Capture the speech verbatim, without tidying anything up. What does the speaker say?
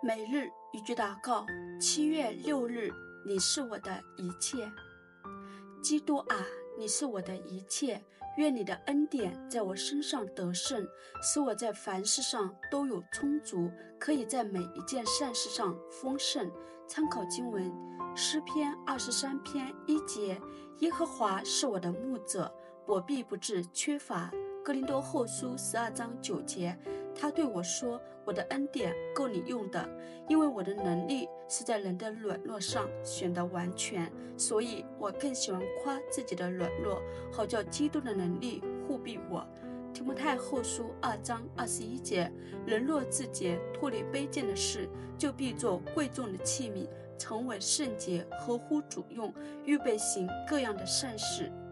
每日一句祷告，七月六日，你是我的一切。基督啊，你是我的一切，愿你的恩典在我身上得胜，使我在凡事上都有充足，可以在每一件善事上丰盛。参考经文诗篇二十三篇一节，耶和华是我的牧者，我必不致缺乏。哥林多后书十二章九节，他对我说，我的恩典够你用的，因为我的能力是在人的软弱上显得完全，所以我更喜欢夸自己的软弱，好叫基督的能力护庇我。提摩太后书二章二十一节，人若自洁，脱离卑贱的事，就必做贵重的器皿，成为圣洁，合乎主用，预备行各样的善事。